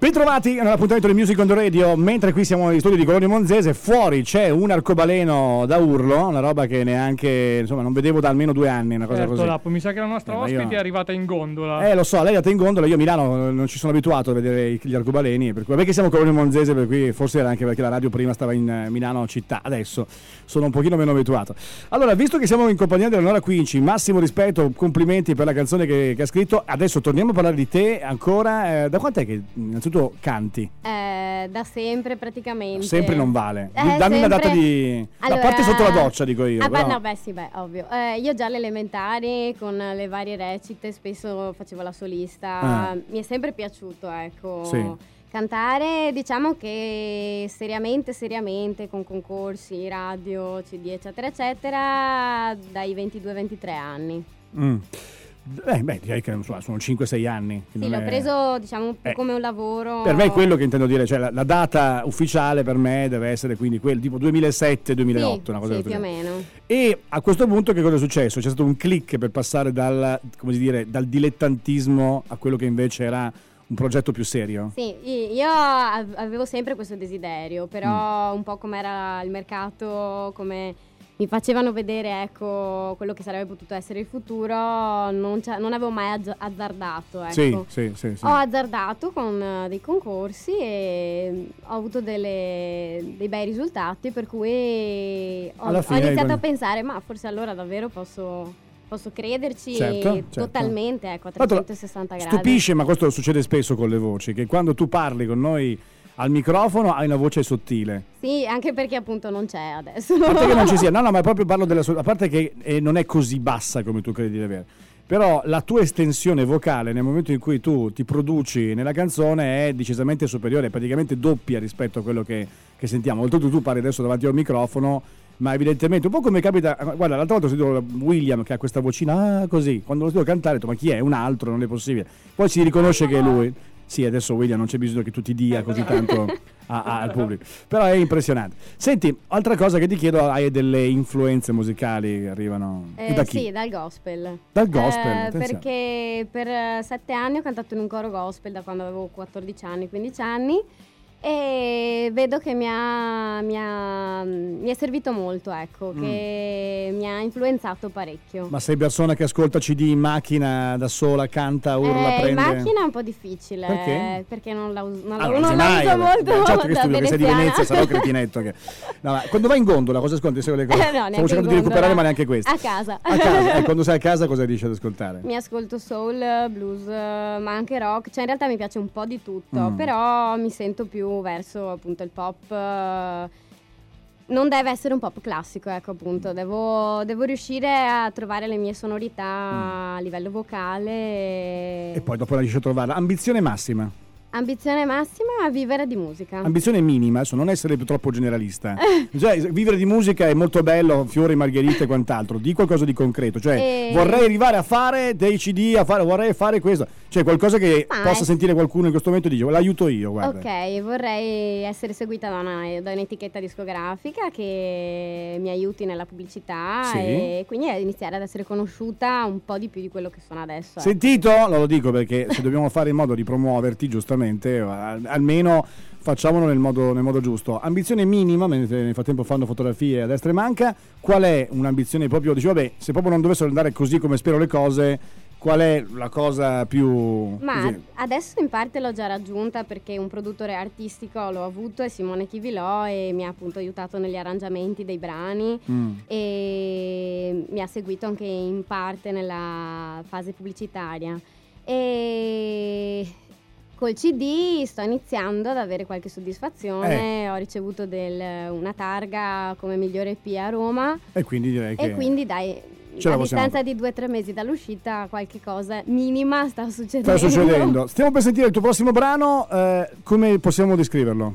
Bentrovati nell'appuntamento di Music on the Radio. Mentre qui siamo negli studi di Colonia Monzese, fuori c'è un arcobaleno da urlo, una roba che neanche, insomma, non vedevo da almeno 2 anni, una cosa così. Lappo, mi sa che la nostra ospite è arrivata in gondola. Lo so, lei è andata in gondola, io a Milano non ci sono abituato a vedere gli arcobaleni, per cui, vabbè che siamo Colonia Monzese, per cui forse era anche perché la radio prima stava in Milano città, adesso sono un pochino meno abituato. Allora, visto che siamo in compagnia di Eleonora Quinci, massimo rispetto, complimenti per la canzone che ha scritto, adesso torniamo a parlare di te ancora. Da quant'è che innanzitutto canti? Da sempre praticamente. Sempre non vale. Dammi una data di... Allora, a parte sotto la doccia, dico io. No, ovvio. Io già alle elementari con le varie recite spesso facevo la solista. Mi è sempre piaciuto, ecco. Sì. Cantare, diciamo che seriamente con concorsi, radio, CD, eccetera, eccetera, dai 22-23 anni. Direi che sono 5-6 anni. Sì, l'ho preso, diciamo, più come un lavoro. Per me è quello che intendo dire, cioè la data ufficiale per me deve essere quindi quel tipo 2007-2008, una cosa sì, più o meno. E a questo punto che cosa è successo? C'è stato un click per passare dal dilettantismo a quello che invece era un progetto più serio? Sì, io avevo sempre questo desiderio, però un po' come era il mercato, come mi facevano vedere, ecco, quello che sarebbe potuto essere il futuro, non avevo mai azzardato, ecco. Sì. Ho azzardato con dei concorsi e ho avuto dei bei risultati, per cui ho iniziato a pensare, ma forse allora davvero posso crederci totalmente, ecco, a 360 gradi. Stupisce, ma questo succede spesso con le voci, che quando tu parli con noi al microfono hai una voce sottile. Sì, anche perché appunto non c'è adesso. A parte che non ci sia, no, ma proprio parlo a parte che non è così bassa come tu credi di avere. Però la tua estensione vocale nel momento in cui tu ti produci nella canzone è decisamente superiore, praticamente doppia rispetto a quello che sentiamo. Oltretutto tu parli adesso davanti al microfono, ma evidentemente un po' come capita, guarda, l'altra volta ho sentito William che ha questa vocina così, quando lo sento cantare ho detto ma chi è? Un altro, non è possibile. Poi si riconosce che è lui. Sì, adesso William non c'è bisogno che tu ti dia così tanto al pubblico, però è impressionante. Senti, altra cosa che ti chiedo, hai delle influenze musicali che arrivano da chi? Sì, dal gospel. Dal gospel? Perché per 7 anni ho cantato in un coro gospel da quando avevo 14 anni, 15 anni, e vedo che mi è servito molto, ecco, che mi ha influenzato parecchio. Ma sei persona che ascolta CD in macchina da sola, canta, urla, prende? In macchina è un po' difficile. Perché? Perché non la uso mai, molto. Certo che studio, che sei di Venezia, sarò cretinetto. No, quando vai in gondola cosa ascolti? Le cose? Stavo cercando di recuperare, ma neanche questo. A casa. E quando sei a casa cosa riesci ad ascoltare? Mi ascolto soul, blues, ma anche rock. Cioè in realtà mi piace un po' di tutto, però mi sento più verso appunto il pop. Non deve essere un pop classico, ecco, appunto. Devo riuscire a trovare le mie sonorità a livello vocale. E poi dopo riesci a trovarla. Ambizione massima? Ambizione massima, vivere di musica. Ambizione minima, adesso non essere troppo generalista. Cioè, vivere di musica è molto bello, fiori, margherite e quant'altro. Di qualcosa di concreto, cioè vorrei arrivare a fare dei CD, vorrei fare questo. Cioè qualcosa che possa sentire qualcuno in questo momento e dice l'aiuto io, guarda. Ok, vorrei essere seguita da un'etichetta discografica che mi aiuti nella pubblicità e quindi iniziare ad essere conosciuta un po' di più di quello che sono adesso. Sentito? Lo dico perché se dobbiamo fare in modo di promuoverti, giustamente, almeno facciamolo nel modo giusto. Ambizione minima, mentre nel frattempo fanno fotografie a destra e manca. Qual è un'ambizione proprio, dice vabbè, se proprio non dovessero andare così come spero le cose, qual è la cosa più... Ma così? Adesso in parte l'ho già raggiunta perché un produttore artistico l'ho avuto, è Simone Chivilò, e mi ha appunto aiutato negli arrangiamenti dei brani e mi ha seguito anche in parte nella fase pubblicitaria. E col CD sto iniziando ad avere qualche soddisfazione, ho ricevuto una targa come migliore EP a Roma e quindi direi che... E quindi dai, a distanza di 2 o 3 mesi dall'uscita qualche cosa minima sta succedendo. Stiamo per sentire il tuo prossimo brano, come possiamo descriverlo?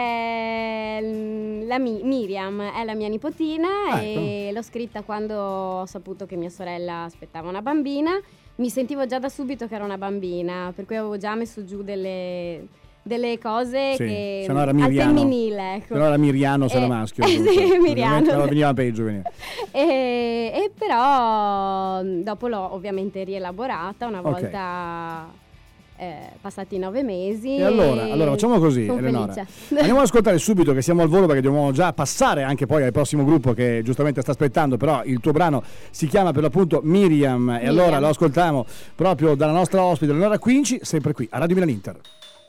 Miriam è la mia nipotina, ecco. E l'ho scritta quando ho saputo che mia sorella aspettava una bambina. Mi sentivo già da subito che era una bambina, per cui avevo già messo giù delle cose che al femminile, ecco. Se no era Miriano, se era maschio. Sì, Miriano. Veniva peggio. E però dopo l'ho ovviamente rielaborata una volta passati 9 mesi. E allora facciamo così, Eleonora. Andiamo ad ascoltare subito, che siamo al volo, perché dobbiamo già passare anche poi al prossimo gruppo che giustamente sta aspettando, però il tuo brano si chiama per l'appunto Miriam. E allora lo ascoltiamo proprio dalla nostra ospite Eleonora Quinci, sempre qui a Radio Milan Inter.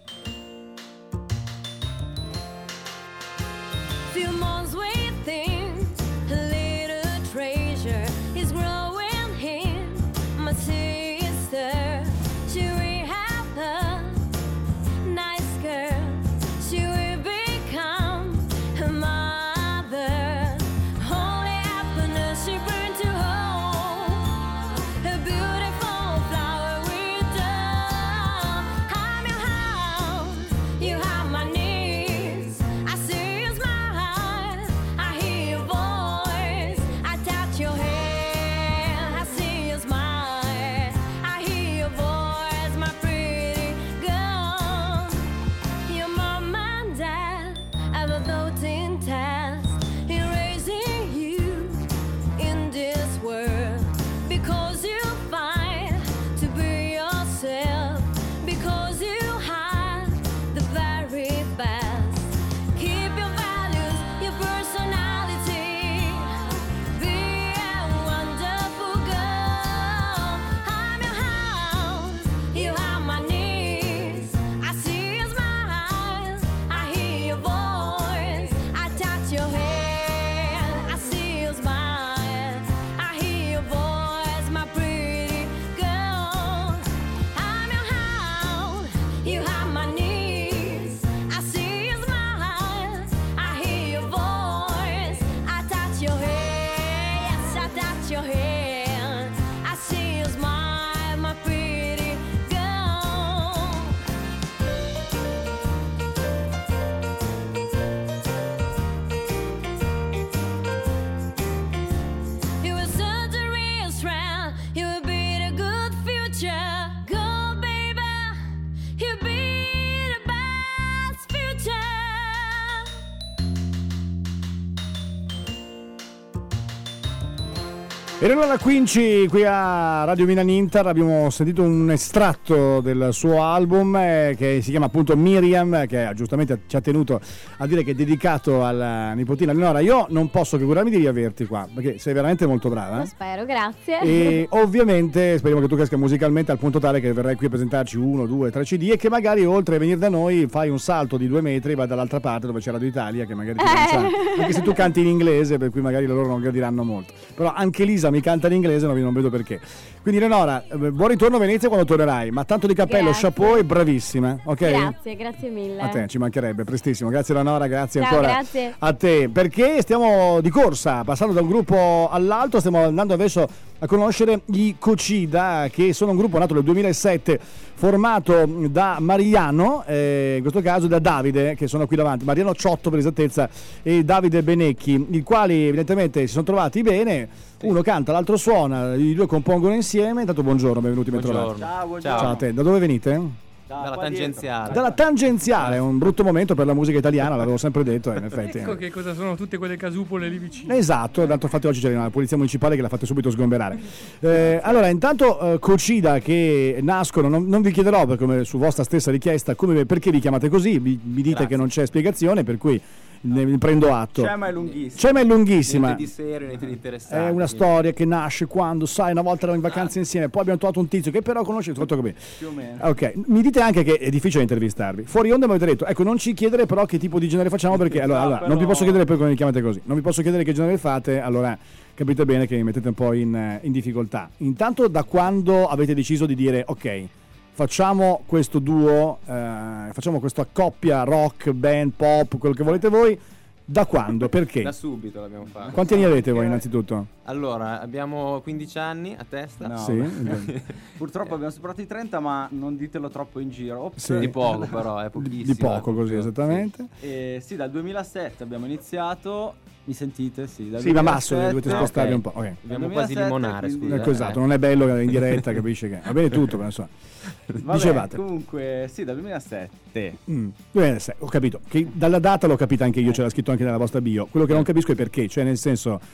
Eleonora Quinci qui a Radio Milan Inter, abbiamo sentito un estratto del suo album che si chiama appunto Miriam, che giustamente ci ha tenuto a dire che è dedicato alla nipotina. Eleonora, io non posso che augurarmi di riaverti qua, perché sei veramente molto brava. Lo spero, grazie. E ovviamente speriamo che tu cresca musicalmente al punto tale che verrai qui a presentarci 1, 2, 3 CD e che magari oltre a venire da noi fai un salto di 2 metri e vai dall'altra parte dove c'è Radio Italia, che magari ti lancia, anche se tu canti in inglese, per cui magari loro non gradiranno molto. Però anche Lisa mi canta in inglese, non vedo perché. Quindi Eleonora, buon ritorno a Venezia quando tornerai, ma tanto di cappello, chapeau e bravissima, ok? Grazie mille. A te, ci mancherebbe, prestissimo. Grazie Eleonora, grazie. Ciao, ancora grazie a te, perché stiamo di corsa, passando da un gruppo all'altro, stiamo andando adesso a conoscere gli Cocida, che sono un gruppo nato nel 2007, formato da Mariano, in questo caso da Davide, che sono qui davanti, Mariano Ciotto per esattezza, e Davide Benecchi, i quali evidentemente si sono trovati bene. Uno canta, l'altro suona, i due compongono insieme. Intanto buongiorno, benvenuti, bentrovati. Ciao. Ciao a te, da dove venite? Dalla tangenziale. Dalla tangenziale, è un brutto momento per la musica italiana, l'avevo sempre detto, in effetti. Ecco che cosa sono tutte quelle casupole lì vicino. Esatto, tanto infatti oggi c'è la polizia municipale che l'ha fatta subito sgomberare. Allora, intanto Cocida che nascono, non vi chiederò perché su vostra stessa richiesta perché vi chiamate così, vi dite Grazie. Che non c'è spiegazione, per cui ne prendo atto. Cema è lunghissima. Niente di serio, niente di interessante. È una storia che nasce quando, sai, una volta eravamo in vacanze insieme, poi abbiamo trovato un tizio che però conosce tutto come. Più o meno. Ok, mi dite anche che è difficile intervistarvi. Fuori onda mi avete detto, ecco, non ci chiedere però che tipo di genere facciamo, perché allora non vi posso chiedere poi come vi chiamate così. Non vi posso chiedere che genere fate, allora capite bene che mi mettete un po' in difficoltà. Intanto, da quando avete deciso di dire ok, facciamo questo duo, facciamo questa coppia rock, band, pop, quello che volete voi, da quando? Perché? Da subito l'abbiamo fatto. Quanti anni avete voi innanzitutto? Allora, abbiamo 15 anni a testa. No, sì. Purtroppo abbiamo superato i 30, ma non ditelo troppo in giro. Ops. Sì. Di poco però, è pochissimo. Di poco così, esattamente. Sì, dal 2007 abbiamo iniziato. Mi sentite? Sì, sì, ma basso, dovete spostarvi un po'. Okay. Dobbiamo quasi limonare, quindi... Ecco, esatto, non è bello in diretta, capisci che va bene tutto, però insomma. Vabbè, dicevate. Comunque, sì, dal 2007. 2007, ho capito. Che dalla data l'ho capita anche io, c'era scritto anche nella vostra bio. Quello che non capisco è perché, cioè nel senso,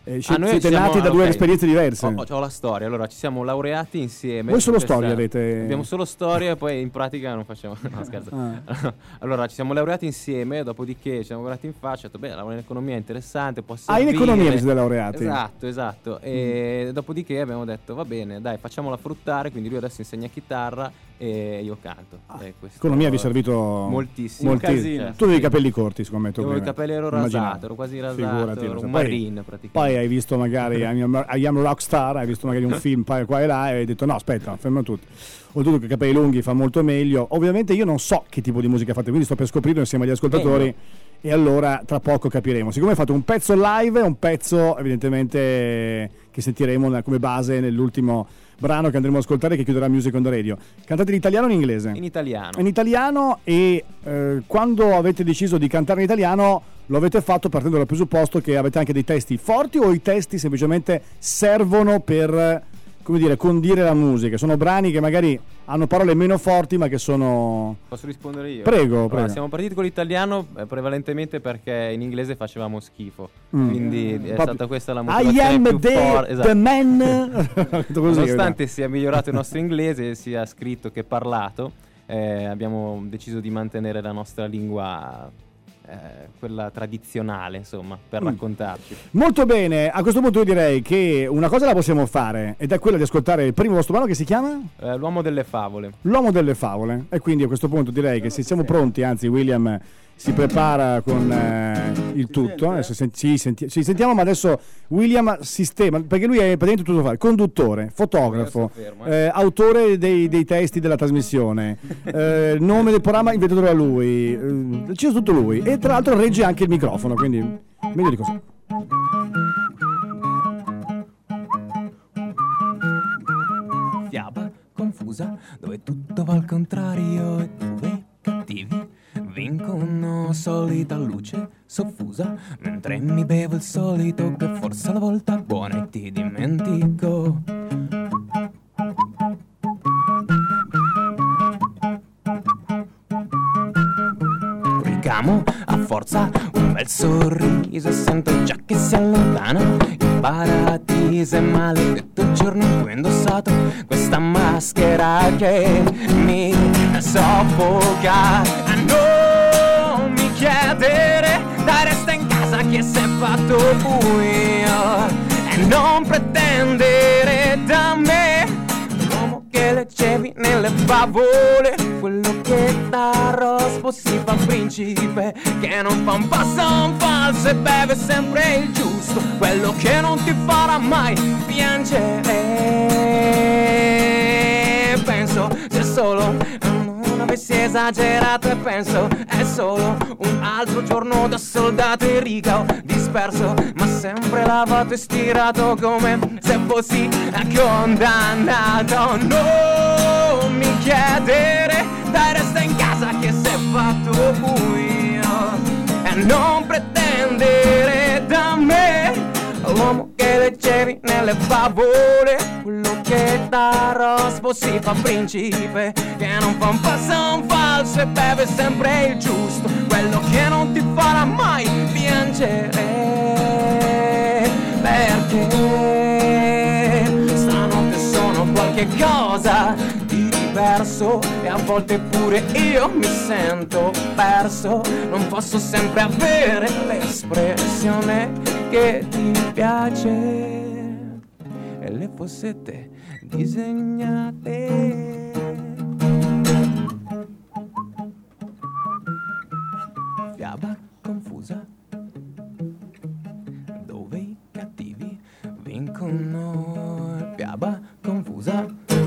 siete nati da due esperienze diverse. Ho la storia. Allora, ci siamo laureati insieme. Voi solo storia avete? Abbiamo solo storia e poi in pratica non facciamo. No, scherzo. Allora, ci siamo laureati insieme, dopodiché ci siamo guardati in faccia. Ho detto, la laurea in economia è interessante, può servire. In economia vi siete laureati? Esatto. E dopodiché abbiamo detto, va bene, dai, facciamola fruttare. Quindi lui adesso insegna chitarra e io canto. Economia vi è servito moltissimo. Tu avevi i capelli corti, scommetto. Io i capelli ero rasato, ero quasi rasato, ero un marine praticamente. Poi hai visto magari I Am Rockstar, hai visto magari un film qua e là e hai detto no, aspetta, fermo tutti. Oltretutto che i capelli lunghi fa molto meglio. Ovviamente io non so che tipo di musica fate, quindi sto per scoprirlo insieme agli ascoltatori e allora tra poco capiremo. Siccome hai fatto un pezzo live, un pezzo evidentemente che sentiremo come base nell'ultimo brano che andremo ad ascoltare, che chiuderà Music on the Radio. Cantate in italiano o in inglese? In italiano. In italiano. E quando avete deciso di cantare in italiano lo avete fatto partendo dal presupposto che avete anche dei testi forti, o i testi semplicemente servono per, come dire, condire la musica? Sono brani che magari hanno parole meno forti ma che sono... Posso rispondere io? Prego. Siamo partiti con l'italiano prevalentemente perché in inglese facevamo schifo, quindi è stata questa la motivazione più forte. The man. Nonostante sia migliorato il nostro inglese, sia scritto che parlato, abbiamo deciso di mantenere la nostra lingua, quella tradizionale, insomma, per raccontarci. Molto bene, a questo punto io direi che una cosa la possiamo fare, ed è quella di ascoltare il primo vostro brano, che si chiama? L'uomo delle favole. L'uomo delle favole. E quindi a questo punto direi che se siamo pronti, anzi William si prepara con il tutto. Adesso ci sentiamo, ma adesso William sistema, perché lui è praticamente tutto fare: conduttore, fotografo, autore dei testi della trasmissione, nome del programma inventato da lui, c'è tutto lui, e tra l'altro regge anche il microfono, quindi meglio di così. Fiaba confusa dove tutto va al contrario e dove cattivi vincono, solita luce soffusa mentre mi bevo il solito che forse alla volta buona e ti dimentico. Ricamo a forza un bel sorriso e sento già che si allontana il paradiso. È maledetto il giorno in cui ho indossato questa maschera che mi soffoca. Non mi chiedere, dai, resta in casa che si è fatto buio, e non pretendere da me l'uomo che leggevi nelle favole, quello che da rospo si fa principe, che non fa un passo un falso e beve sempre il giusto, quello che non ti farà mai piangere. Penso se solo non avessi esagerato, e penso è solo un altro giorno da soldato in riga, disperso ma sempre lavato e stirato come se fossi condannato. Non mi chiedere, dai, resta in casa che si è fatto buio, e non pretendere da me l'uomo che leggevi nelle favole, quello che da rospo si fa principe, che non fa un passo un falso e beve sempre il giusto, quello che non ti farà mai piangere, perché stanotte sono qualche cosa di diverso e a volte pure io mi sento perso, non posso sempre avere l'espressione che ti piace e le fossette disegnate. Fiaba confusa dove i cattivi vincono. Fiaba confusa.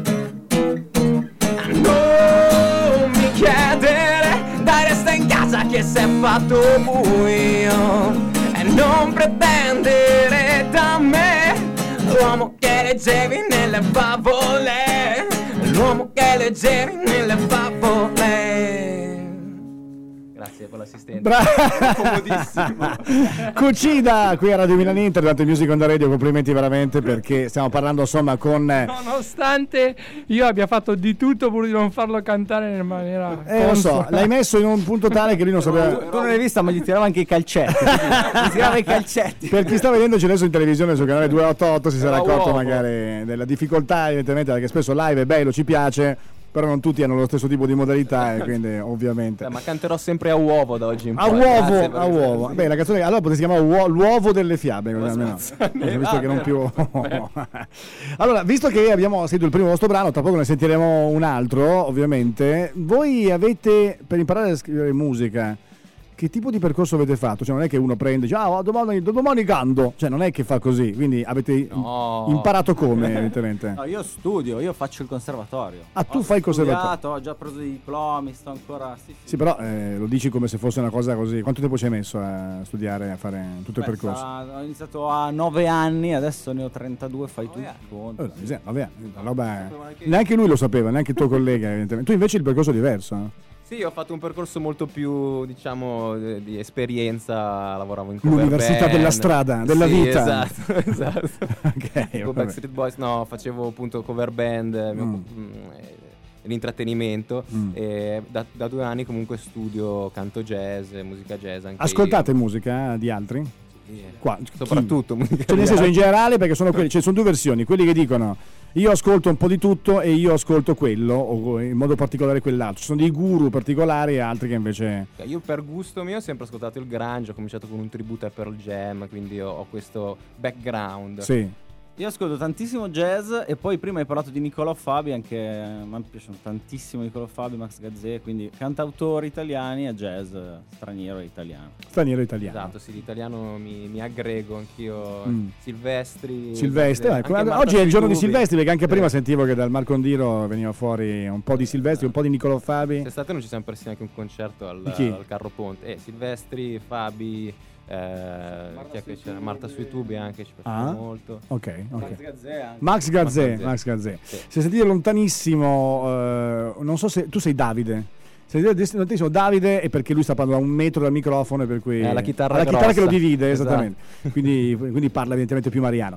Non mi chiedere, dai, resta in casa che si è fatto buio, e non pretendere da me l'uomo che leggevi nelle favole, l'uomo che leggevi nelle favole. Grazie. con l'assistente. Comodissimo. Cucida qui a Radio Milan Inter durante Music on the Radio, complimenti veramente, perché stiamo parlando insomma con nonostante io abbia fatto di tutto pur di non farlo cantare in maniera lo so, l'hai messo in un punto tale che lui non sapeva. Tu non l'hai vista, ma gli tirava anche i calcetti. Gli tirava i calcetti. Per chi sta vedendoci adesso in televisione sul canale 288 si sarà accorto magari della difficoltà, evidentemente, perché spesso live è bello, ci piace, però non tutti hanno lo stesso tipo di modalità e quindi ovviamente. Ma canterò sempre a uovo da oggi in poi. A uovo. Beh, la canzone allora potresti chiamare l'uovo delle fiabe, almeno. Visto che non più. Allora, visto che abbiamo sentito il primo vostro brano, tra poco ne sentiremo un altro, ovviamente. Voi avete, per imparare a scrivere musica, che tipo di percorso avete fatto? Cioè non è che uno prende e dice domani canto, cioè non è che fa così, quindi avete imparato come evidentemente? No, io studio, io faccio il conservatorio. Tu fai il conservatorio? Ho già preso i diplomi, sto ancora... Sì, però lo dici come se fosse una cosa così. Quanto tempo ci hai messo a studiare, a fare tutto il percorso? Ho iniziato a 9 anni, adesso ne ho 32, fai tu. 9 anni, neanche lui lo sapeva, neanche il tuo collega evidentemente. Tu invece il percorso è diverso? Sì, ho fatto un percorso molto più, diciamo, di esperienza, lavoravo in cover l'università band. della strada, della vita. Esatto. Ok. Backstreet Boys, no, facevo appunto cover band, l'intrattenimento e da 2 anni comunque studio canto jazz, musica jazz anche. Ascoltate musica di altri? Qua, soprattutto musica nel senso in generale, perché sono quelli, sono due versioni, quelli che dicono io ascolto un po' di tutto e io ascolto quello, o in modo particolare quell'altro. Ci sono dei guru particolari e altri che invece... Io per gusto mio ho sempre ascoltato il grunge, ho cominciato con un tributo a Pearl Jam, quindi ho questo background. Sì. Io ascolto tantissimo jazz e poi prima hai parlato di Nicolò Fabi, anche a me piacciono tantissimo Nicolò Fabi, Max Gazzè, quindi cantautori italiani e jazz straniero e italiano. Straniero e italiano. Esatto, sì, l'italiano mi aggrego anch'io. Silvestri, oggi è il giorno di Silvestri, perché anche prima sentivo che dal Marcondiro veniva fuori un po' di Silvestri, un po' di Nicolò Fabi. Quest'estate non ci siamo persi neanche un concerto al Carro Ponte. Silvestri, Fabi, chi è che c'era? Marta sui tubi anche, ci piace molto. Ok. Max Gazzè. Sì. Se sentite lontanissimo, non so se tu sei Davide. Se sentite lontanissimo Davide è perché lui sta parlando a 1 metro dal microfono, per cui la chitarra che lo divide, esatto. Esattamente. quindi parla evidentemente più Mariano.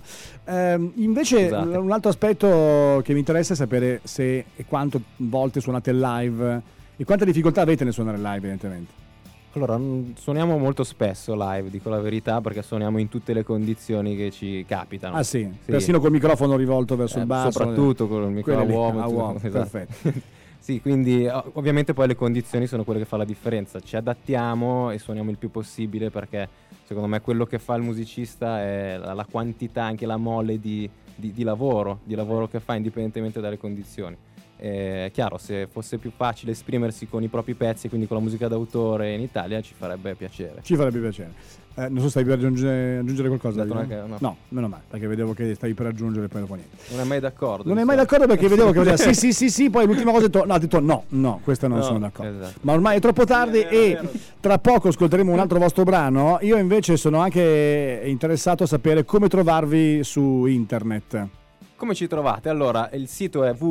Invece un altro aspetto che mi interessa è sapere se e quante volte suonate live e quante difficoltà avete nel suonare live, evidentemente. Allora, suoniamo molto spesso live, dico la verità, perché suoniamo in tutte le condizioni che ci capitano. Ah sì. Persino col microfono rivolto verso il basso. Soprattutto con il microfono a uomo. Esatto. Perfetto. Sì, quindi ovviamente poi le condizioni sono quelle che fa la differenza. Ci adattiamo e suoniamo il più possibile, perché secondo me quello che fa il musicista è la quantità, anche la mole di lavoro che fa indipendentemente dalle condizioni. È chiaro, se fosse più facile esprimersi con i propri pezzi, quindi con la musica d'autore in Italia, ci farebbe piacere. Non so, stavi per aggiungere qualcosa? No, meno male, perché vedevo che stavi per aggiungere, poi dopo niente. Non è mai d'accordo. Non è mai d'accordo, perché vedevo che sì, poi l'ultima cosa ha detto no, questa non sono d'accordo. Esatto. Ma ormai è troppo tardi e tra poco ascolteremo un altro vostro brano. Io invece sono anche interessato a sapere come trovarvi su internet. Come ci trovate? Allora, il sito è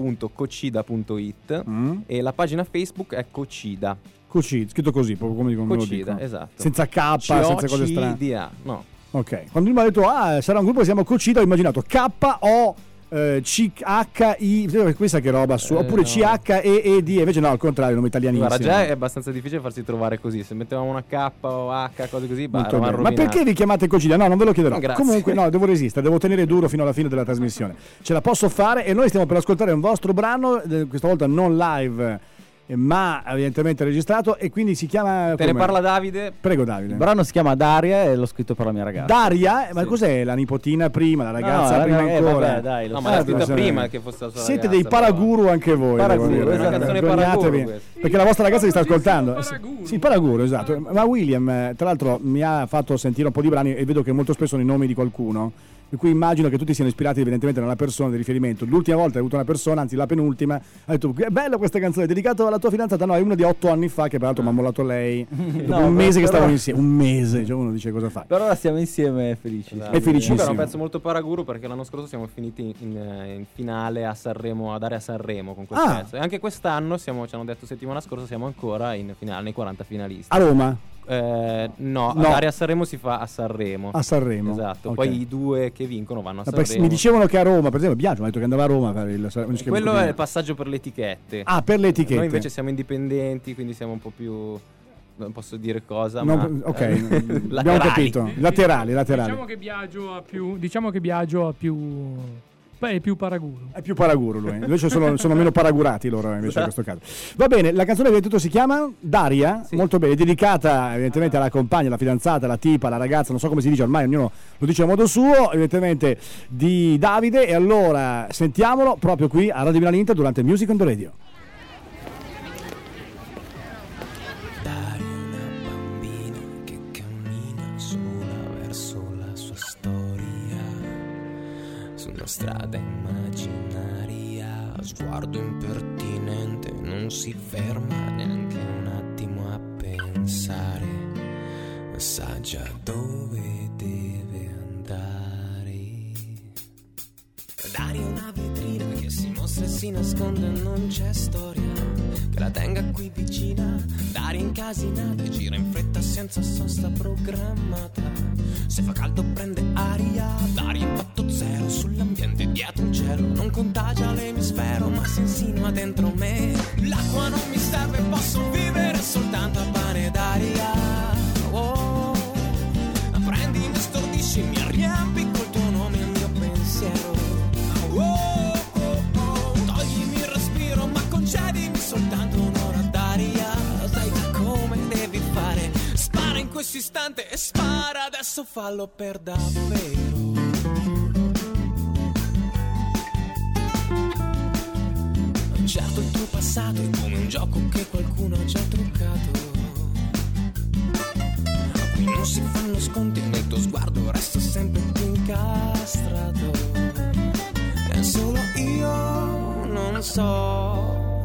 www.cocida.it e la pagina Facebook è Cocida. Scritto così, proprio come dicono. Cocida, esatto. Senza K, senza cose strane. C-O-C-D-A, no. Ok. Quando lui mi ha detto sarà un gruppo che si chiama Cocida, ho immaginato K-O-C-H-I, questa che roba su, oppure C-H-E-E-D, invece no, al contrario, nome italianissimo. Guarda, già è abbastanza difficile farsi trovare così, se mettevamo una K o H, cose così, ma perché vi chiamate Cocida? No, non ve lo chiederò. Grazie. Comunque no, devo resistere, devo tenere duro fino alla fine della trasmissione. Ce la posso fare e noi stiamo per ascoltare un vostro brano, questa volta non live, ma evidentemente registrato, e quindi si chiama... Te ne parla Davide? Prego Davide. Il brano si chiama Daria e l'ho scritto per la mia ragazza. Daria? Ma cos'è? La nipotina prima, la ragazza prima ancora? Vabbè, dai, no, ma l'ha scritta prima che fosse la sua siete ragazza, dei paraguru anche voi. Paraguru, è una canzone paraguru, perché la vostra ragazza vi sta ascoltando. Sì, paraguru, esatto. Ma William, tra l'altro, mi ha fatto sentire un po' di brani e vedo che molto spesso sono i nomi di qualcuno per cui immagino che tutti siano ispirati evidentemente da una persona di riferimento. L'ultima volta hai avuto una persona, anzi la penultima, ha detto è bella questa canzone, dedicata alla tua fidanzata. No, è una di 8 anni fa che peraltro mi ha mollato lei dopo un mese che stavano insieme, un mese, cioè uno dice cosa fa. Per ora stiamo insieme felici. Esatto. È felicissimo. Comunque era un pezzo molto paraguro, perché l'anno scorso siamo finiti in finale a Sanremo, ad Area Sanremo con quel pezzo, e anche quest'anno ci hanno detto settimana scorsa siamo ancora in finale, nei 40 finalisti. A Roma? No, ad Area Sanremo si fa a Sanremo. A Sanremo. Esatto, Okay. poi i 2 che vincono vanno a Perché Sanremo. mi dicevano che a Roma, per esempio, Biagio mi ha detto che andava a Roma a fare Quello è il passaggio per le etichette. Ah, per le etichette. Noi invece siamo indipendenti, quindi siamo un po' più, non posso dire cosa, No, ma ok, abbiamo laterali. capito. Laterali. Diciamo che Biagio ha più è più paraguro. È più paraguro lui. Invece sono meno paragurati loro invece in questo caso. Va bene, la canzone che hai detto si chiama Daria, Sì. molto bene, dedicata evidentemente alla compagna, alla fidanzata, alla tipa, alla ragazza, non so come si dice, ormai ognuno lo dice a modo suo, evidentemente di Davide, e allora sentiamolo proprio qui a Radio Milano Inter durante Music on the Radio. Daria è una bambina che cammina sola verso la sua storia, su una strada immaginaria, sguardo impertinente, non si ferma neanche un attimo a pensare, sa già dove deve andare. Daria è una vetrina che si mostra e si nasconde, non c'è storia che la tenga qui vicina. Daria incasinata e gira in fretta senza sosta programmata. Se fa caldo prende aria, Daria impatto zero sull'ambiente dietro il cielo. Non contagia l'emisfero ma si insinua dentro me. L'acqua non mi serve, posso vivere soltanto a pane d'aria. Oh, prendi, mi stordisci, mi riempi col tuo nome e il mio pensiero. Oh, oh, oh, toglimi il respiro ma concedimi soltanto un'ora d'aria. Sai già come devi fare, spara in questo istante e spara adesso, fallo per davvero. Certo il tuo passato è come un gioco che qualcuno ha già truccato, a cui non si fanno sconti e nel tuo sguardo resto sempre più incastrato. E solo io non so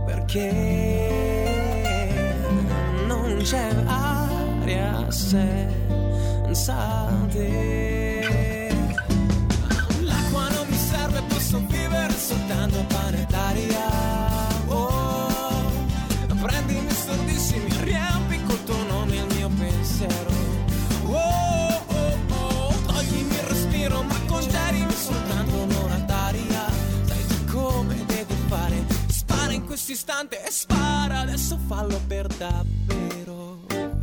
perché non c'è aria senza te. L'acqua non mi serve, posso vivere soltanto a pane d'aria. Prendimi, stordisci, mi riempi col tuo nome e il mio pensiero. Oh, oh, oh, toglimi il respiro ma concedimi soltanto un'ora d'aria. Sai già come devi fare, spara in questo istante e spara adesso, fallo per davvero.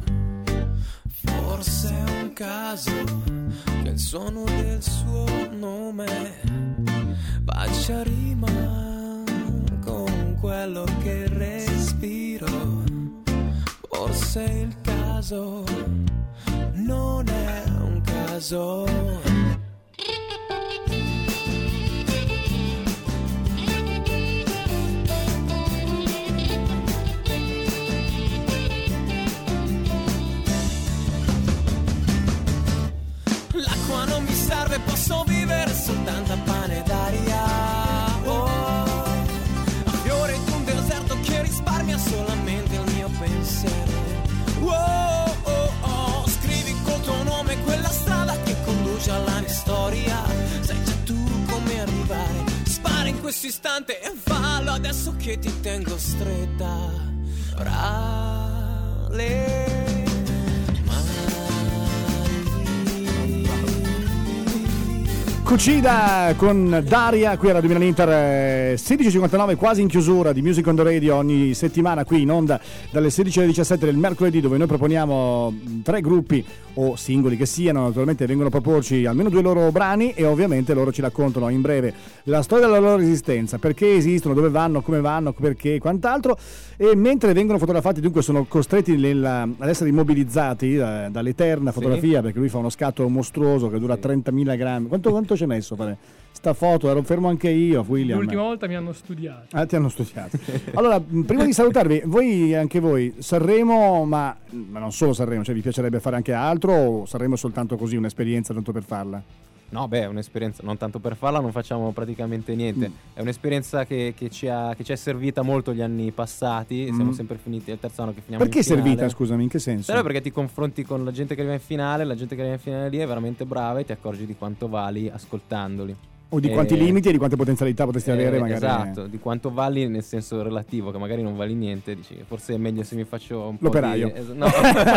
Forse è un caso che il suono del suo nome faccia rima con quello che respiro. Forse il caso non è un caso. L'acqua non mi serve, posso vivere soltanto a pane d'aria. Risparmia solamente il mio pensiero. Oh, oh, oh, scrivi col tuo nome quella strada che conduce alla mia storia. Sai già tu come arrivare, spara in questo istante e fallo adesso che ti tengo stretta fra le Cucida con Daria qui a Radio Milano Inter, 16:59, quasi in chiusura di Music on the Radio, ogni settimana qui in onda dalle 16 alle 17 del mercoledì, dove noi proponiamo 3 gruppi o singoli che siano, naturalmente vengono a proporci almeno 2 loro brani e ovviamente loro ci raccontano in breve la storia della loro esistenza, perché esistono, dove vanno, come vanno, perché e quant'altro, e mentre vengono fotografati dunque sono costretti ad essere immobilizzati dall'eterna fotografia, perché lui fa uno scatto mostruoso che dura 30.000 grammi. Quanto ci hai messo a fare sta foto? Ero fermo anche io, William. L'ultima volta mi hanno studiato. Ah, ti hanno studiato. Allora, prima di salutarvi, anche voi, Sanremo, ma non solo Sanremo, cioè vi piacerebbe fare anche altro o Sanremo è soltanto così, un'esperienza tanto per farla? No, beh, è un'esperienza, non tanto per farla non facciamo praticamente niente, è un'esperienza che ci è servita molto gli anni passati, siamo sempre finiti, è il terzo anno che finiamo Perché in finale. servita, scusami, in che senso? Però perché ti confronti con la gente che arriva in finale, la gente che arriva in finale lì è veramente brava e ti accorgi di quanto vali ascoltandoli. O di quanti limiti e di quante potenzialità potresti avere magari. Esatto, di quanto vali nel senso relativo, che magari non vali niente, dici forse è meglio se mi faccio un po' l'operaio. No.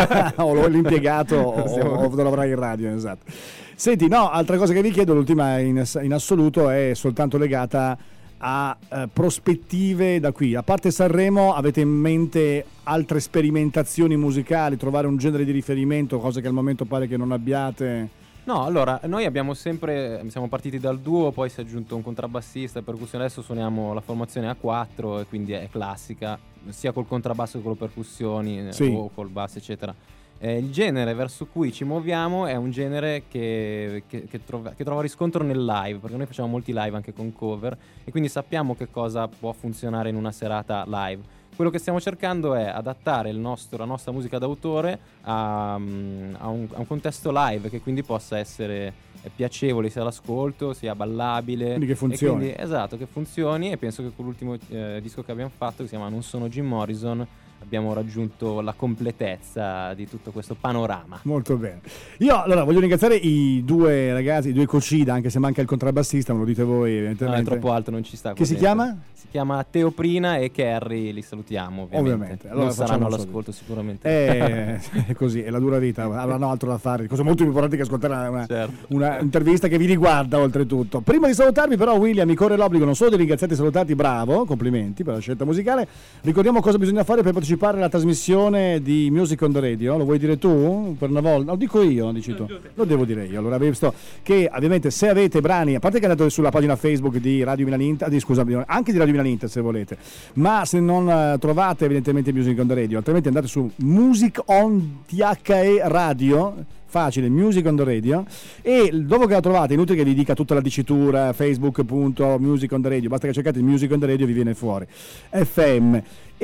O l'impiegato o devo lavorare in radio, esatto. Senti, no, altra cosa che vi chiedo, l'ultima in assoluto, è soltanto legata a prospettive da qui. A parte Sanremo, avete in mente altre sperimentazioni musicali, trovare un genere di riferimento, cosa che al momento pare che non abbiate? No, allora, noi siamo partiti dal duo, poi si è aggiunto un contrabbassista e percussione, adesso suoniamo la formazione a 4 e quindi è classica, sia col contrabbasso che con le percussioni, o col basso, eccetera. Il genere verso cui ci muoviamo è un genere che trova riscontro nel live, perché noi facciamo molti live anche con cover e quindi sappiamo che cosa può funzionare in una serata live. Quello che stiamo cercando è adattare la nostra musica d'autore a un contesto live che quindi possa essere piacevole sia all'ascolto, sia ballabile. Quindi che funzioni. Esatto, che funzioni, e penso che con l'ultimo disco che abbiamo fatto, che si chiama Non sono Jim Morrison, abbiamo raggiunto la completezza di tutto questo panorama. Molto bene. Io allora voglio ringraziare i due ragazzi, i due Cocida, anche se manca il contrabbassista, me lo dite voi evidentemente. No, è troppo alto, non ci sta. Che si chiama? Si chiama Teo Prina e Kerry, li salutiamo ovviamente. Allora non saranno all'ascolto sicuramente. È così, è la dura vita, avranno altro da fare, cose molto più importanti che ascoltare una intervista che vi riguarda oltretutto. Prima di salutarvi però, William, mi corre l'obbligo non solo di ringraziarti e salutarti, bravo, complimenti per la scelta musicale. Ricordiamo cosa bisogna fare per partecipare alla trasmissione di Music on the Radio. Lo vuoi dire tu per una volta? Lo dico io, dici tu. Lo devo dire io. Allora, visto che ovviamente se avete brani, a parte che andate sulla pagina Facebook di Radio Milan Inter, anche di Radio Milan Inter se volete, ma se non trovate evidentemente Music on the Radio, altrimenti andate su Music on THE Radio, facile, Music on the Radio, e dopo che la trovate, inutile che vi dica tutta la dicitura facebook.music on the radio, basta che cercate Music on the Radio, vi viene fuori FM.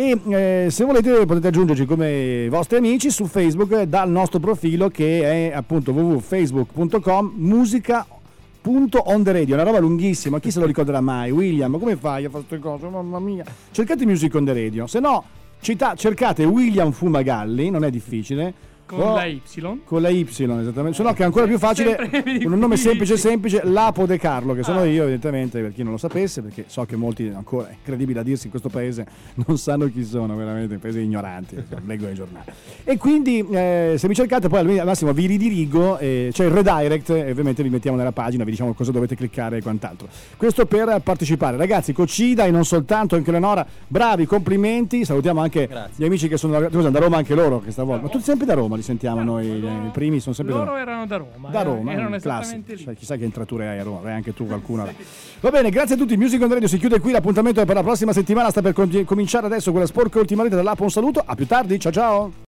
E se volete potete aggiungerci come vostri amici su Facebook dal nostro profilo, che è appunto www.facebook.com/musica.on the radio, una roba lunghissima, chi se lo ricorderà mai? William, ma come fai a fare queste cose? Mamma mia, cercate Music on the Radio, se no cercate William Fumagalli, non è difficile, con la Y. Con la Y, esattamente. Se no, che è ancora più facile, con un nome semplice, Lapo De Carlo, che sono io, evidentemente, per chi non lo sapesse, perché so che molti, ancora è incredibile a dirsi in questo paese, non sanno chi sono, veramente, paesi ignoranti, leggo nei giornali. E quindi, se mi cercate, poi al massimo vi ridirigo, c'è il redirect, e ovviamente vi mettiamo nella pagina, vi diciamo cosa dovete cliccare e quant'altro. Questo per partecipare. Ragazzi, Cocida e non soltanto, anche Leonora, bravi, complimenti, salutiamo anche gli amici che sono da Roma, anche loro, che stavolta, ma tutti sempre da Roma li sentiamo noi, i primi sono sempre loro erano da Roma. Da Roma, erano esattamente lì. Cioè, chissà che entrature hai a Roma, hai anche tu qualcuna. Va bene, grazie a tutti. Music on the Radio si chiude qui, l'appuntamento è per la prossima settimana, sta per cominciare adesso quella sporca ultima vita dell'Apo. Un saluto, a più tardi, ciao ciao.